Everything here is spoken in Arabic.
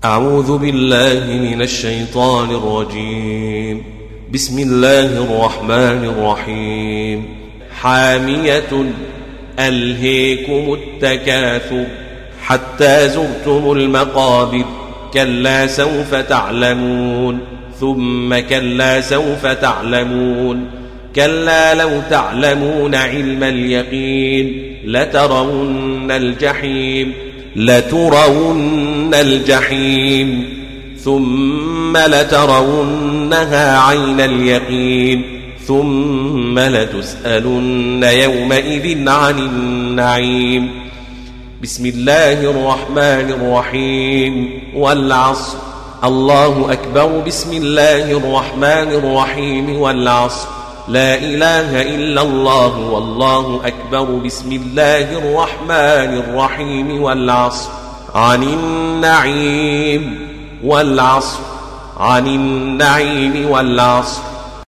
أعوذ بالله من الشيطان الرجيم. بسم الله الرحمن الرحيم. حامية ألهيكم التكاثر حتى زرتم المقابر كلا سوف تعلمون ثم كلا سوف تعلمون كلا لو تعلمون علم اليقين لترون الجحيم ثم لترونها عين اليقين ثم لتسألن يومئذ عن النعيم. بسم الله الرحمن الرحيم. والعصر. الله أكبر. بسم الله الرحمن الرحيم. والعصر. لا إله إلا الله والله أكبر. بسم الله الرحمن الرحيم. والعصر. عن النعيم. والعصر. عن النعيم. والعصر.